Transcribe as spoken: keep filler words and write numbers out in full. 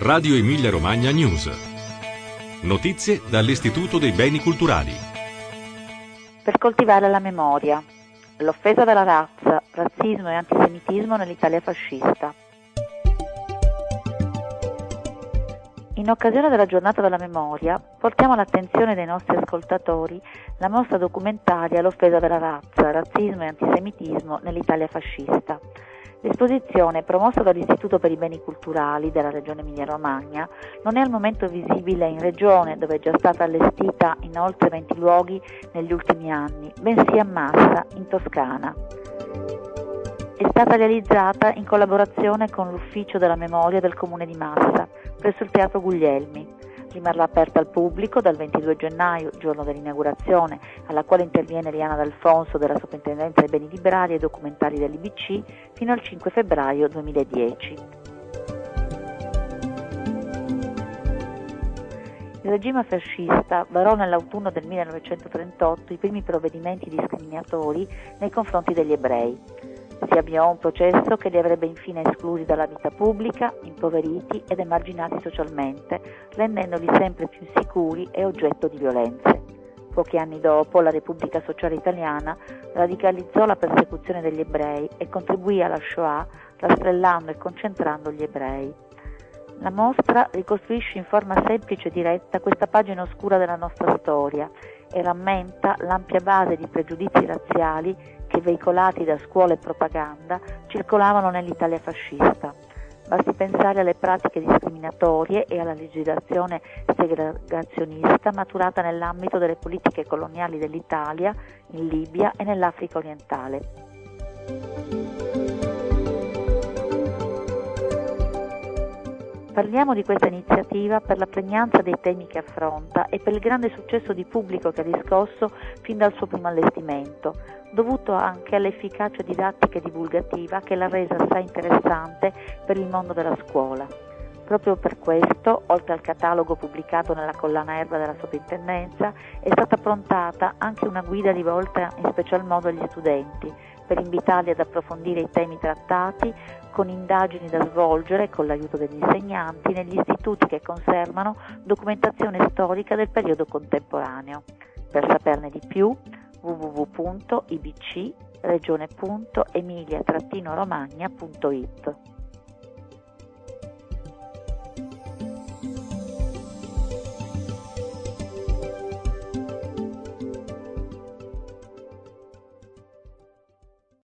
Radio Emilia Romagna News. Notizie dall'Istituto dei Beni Culturali. Per coltivare la memoria. L'offesa della razza, razzismo e antisemitismo nell'Italia fascista. In occasione della giornata della memoria, portiamo all'attenzione dei nostri ascoltatori la mostra documentaria L'offesa della razza, razzismo e antisemitismo nell'Italia fascista. L'esposizione, promossa dall'Istituto per i Beni Culturali della Regione Emilia-Romagna, non è al momento visibile in Regione, dove è già stata allestita in oltre venti luoghi negli ultimi anni, bensì a Massa, in Toscana. È stata realizzata in collaborazione con l'Ufficio della Memoria del Comune di Massa, presso il Teatro Guglielmi. Rimarrà aperta al pubblico dal ventidue gennaio, giorno dell'inaugurazione, alla quale interviene Liana D'Alfonso della Soprintendenza dei Beni Librari e Documentari dell'I B C, fino al cinque febbraio duemiladieci. Il regime fascista varò nell'autunno del millenovecentotrentotto i primi provvedimenti discriminatori nei confronti degli ebrei. Si avviò un processo che li avrebbe infine esclusi dalla vita pubblica, impoveriti ed emarginati socialmente, rendendoli sempre più insicuri e oggetto di violenze. Pochi anni dopo, la Repubblica Sociale Italiana radicalizzò la persecuzione degli ebrei e contribuì alla Shoah, rastrellando e concentrando gli ebrei. La mostra ricostruisce in forma semplice e diretta questa pagina oscura della nostra storia e rammenta l'ampia base di pregiudizi razziali che, veicolati da scuole e propaganda, circolavano nell'Italia fascista. Basti pensare alle pratiche discriminatorie e alla legislazione segregazionista maturata nell'ambito delle politiche coloniali dell'Italia, in Libia e nell'Africa orientale. Parliamo di questa iniziativa per la pregnanza dei temi che affronta e per il grande successo di pubblico che ha riscosso fin dal suo primo allestimento, dovuto anche all'efficacia didattica e divulgativa che l'ha resa assai interessante per il mondo della scuola. Proprio per questo, oltre al catalogo pubblicato nella collana Erba della Soprintendenza, è stata prontata anche una guida rivolta in special modo agli studenti, per invitarli ad approfondire i temi trattati con indagini da svolgere con l'aiuto degli insegnanti negli istituti che conservano documentazione storica del periodo contemporaneo. Per saperne di più, w w w punto i b c regione punto emilia romagna punto i t.